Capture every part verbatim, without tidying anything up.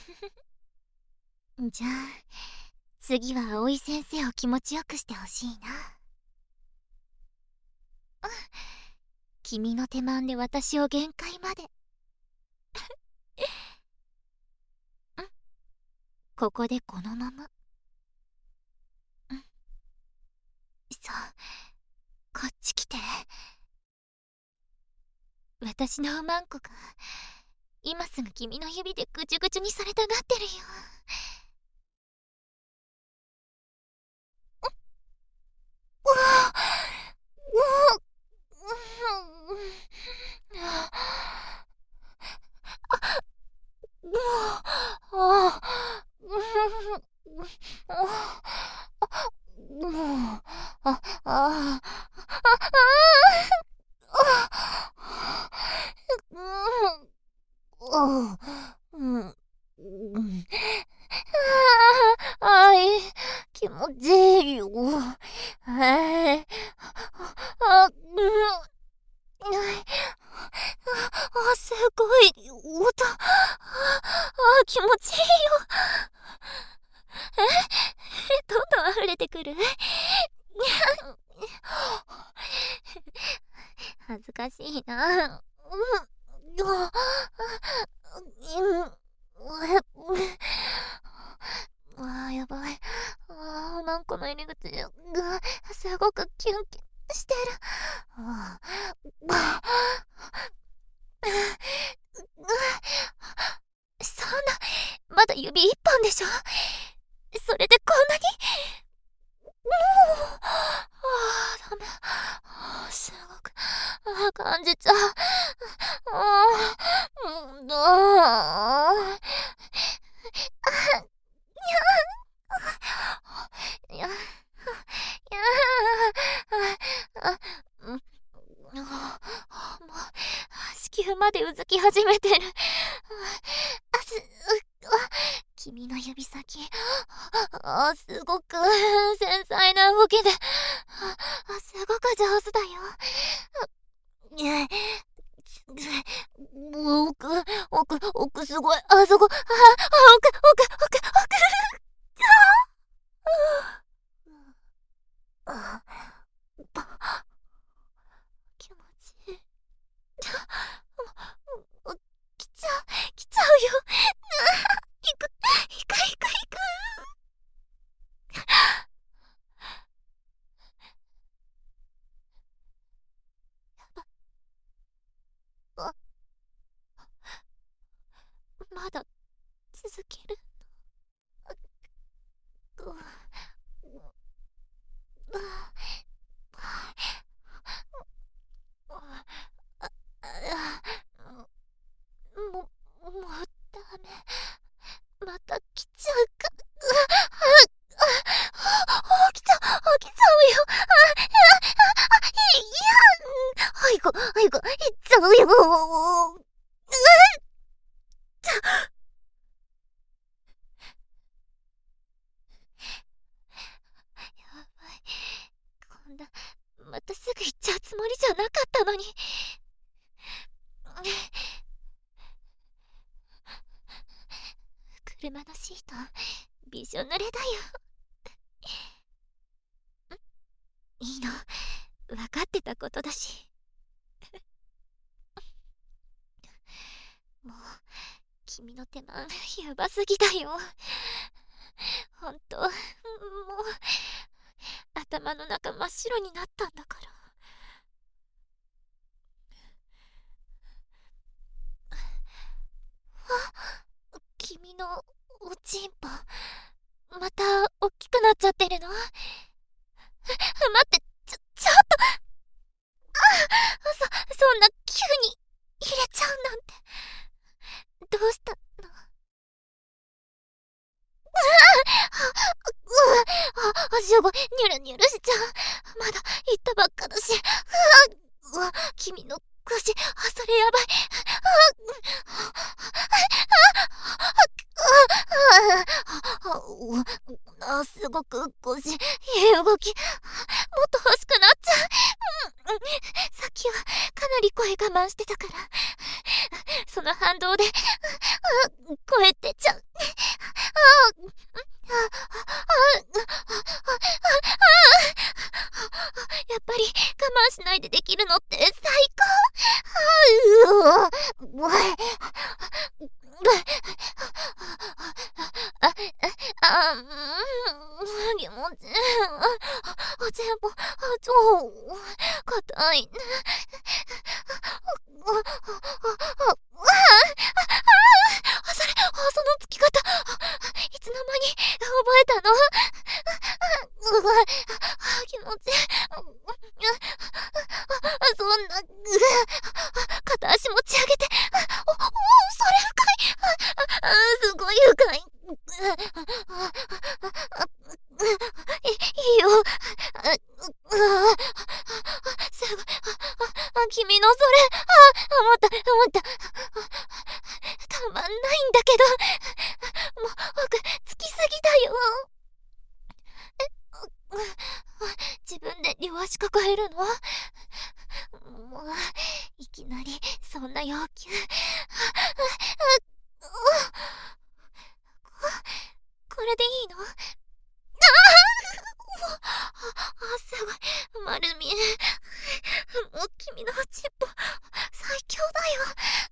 じゃあ次は葵先生を気持ちよくしてほしいな。君の手間で私を限界までんここでこのまま。うんそうこっち来て。私のおまんこが今すぐ君の指でぐちゅぐちゅにされたがってるよ。うわああああい気持ちいいよ。ええあ、あ、すごい音。あ、気持ちいいよ。え、どんどん溢れてくる。恥ずかしいな。うん、あ、うん、あ、やばい。あ、なんこの入り口がすごくキュンキュンしてる。ああそんな、まだ指一本でしょ。それでこんなに。もう、ああ、ダメ。あ、すごく、あ、感じちゃう。ああ、うんだ。あいや、いや、あ、うん、もう、子宮までうずき始めてる。あ、す、あ、君の指先、あ、すごく繊細な動きで、あ、すごく上手だよ。奥、奥、奥すごい。あそこ、あ、あ、奥、奥、奥、奥。あ、気持ちいい。来ちゃう、来ちゃうよ。行く、行く、行く、行く。あ、まだ続ける。も、もうダメ。また来ちゃうか。あ、来ちゃう、来ちゃうよ。いや、あいこ、あいこ、いっちゃうよ。やばい。こんな、またすぐ行っちゃうつもりじゃなかったのに。車のシートびしょ濡れだよ。いいの、分かってたことだし。もう君の手間やばすぎだよ。ほんともう頭の中真っ白になったんだから。あ、君のおちんぽまた大きくなっちゃってるの。待って、ちょ、ちょっと。あ、そ、そんな急に入れちゃうなんて。どうしたの。ああ、足がニュルニュルしちゃう。まだ行ったばっかだし。うわ、君の腰、あ、それやばい。あ、すごく腰、いい動き。もっと欲しくなっちゃう。うん、さっきはかなり声我慢してたから、その反動で、声出ちゃう。 まんないんだけど。もう、奥、つきすぎだよ。え、自分で両足抱えるの？もう、いきなり、そんな要求。これでいいの？あ、すごい。丸見え。もう君のちっぽ、最強だよ。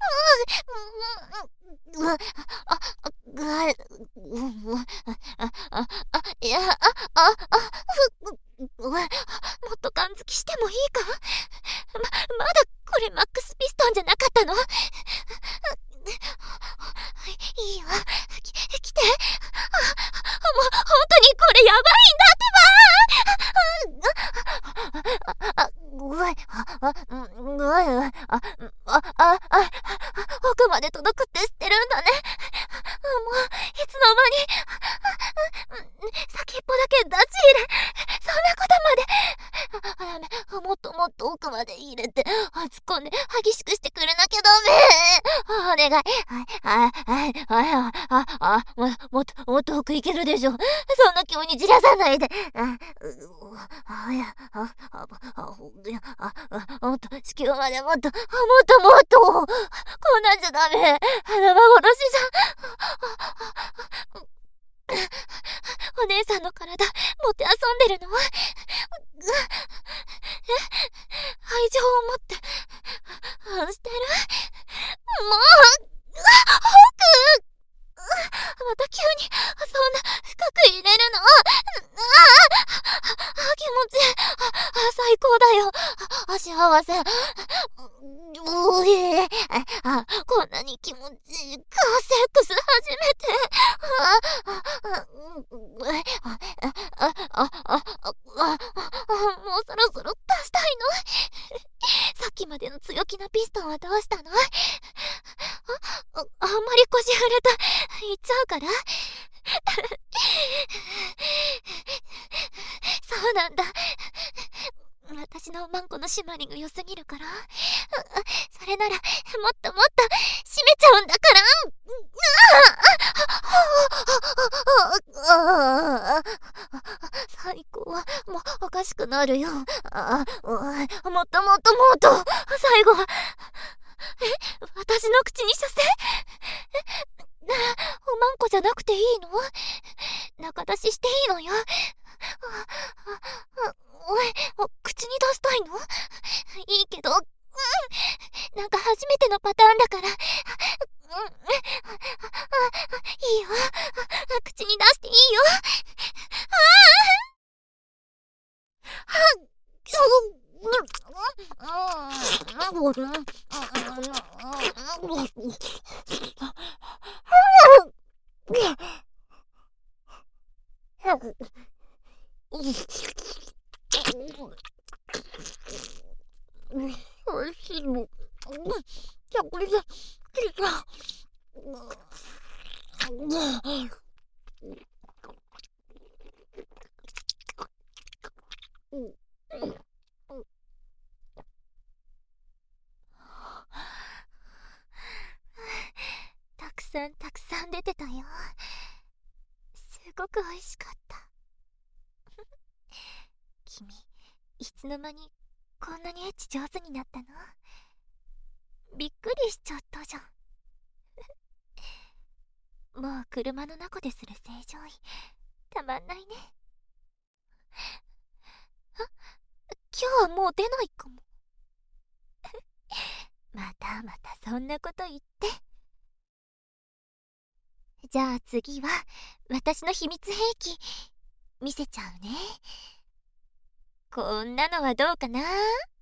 うん、うん、うん、あ、あ、ぐあ、うん、あ、あ、あ、いや、あ、あ、あ、ふ、もっと感づきしてもいいか？ま、まだこれマックスピストンじゃなかったの？いいよ。き、来て。あ、もう本当にこれやばいんだってば！あ、あ、ぐわい、あ、あ、ぐわい、あ、あ、あ、あ、奥まで届くって知ってるんだね。もう、いつの間に、先っぽだけ出し入れ、そんなことまで。あ、ダメ。もっともっと奥まで入れて、突っ込んで激しくしてくれなきゃダメ。お願い。はい、はい、はい、はい、あ、あ、も、もっと、もっと奥行けるでしょ。そんな急にじらさないで。あ、う、あ、いや、あ、あ、あ、いや、あ、あ、もっと、子宮までもっと、もっともっと、こんなんじゃダメ。生殺しじゃ。お姉さんの体、もてあそんでるの？え、愛情を持って、あ、してる？もう、うわ、奥！また急に、そんな、深く入れるの？ああ、気持ちいい。あ、最高だよ。あ、幸せ。うえあ、こんなに気持ちいい。カーセックス初めて。あ、あ、あ、あ、あ、あ、あ、もうそろそろ出したいの？さっきまでの強気なピストンはどうしたの？あ、あ、あんまり腰触れた。行っちゃうから。そうなんだ。私のマンコの締まりが良すぎるから。それなら、もっともっと、締めちゃうんだから。最高。もう、おかしくなるよ。あ、もっともっともっと、最後は。え、私の口に射精？え、おまんこじゃなくていいの？中出ししていいのよ。おい、口に出したいの？いいけど、うん、なんか初めてのパターンだから、うん、いいよ。口に出していいよ。おいしいの。じゃあこれで、切れた。たくさんたくさん出てたよ。すごく美味しかった。君、いつの間にこんなにエッチ上手になったの？びっくりしちゃったじゃん。もう車の中でする正常位、たまんないね。あ、今日はもう出ないかも。またまたそんなこと言って。じゃあ次は私の秘密兵器見せちゃうね。こんなのはどうかな？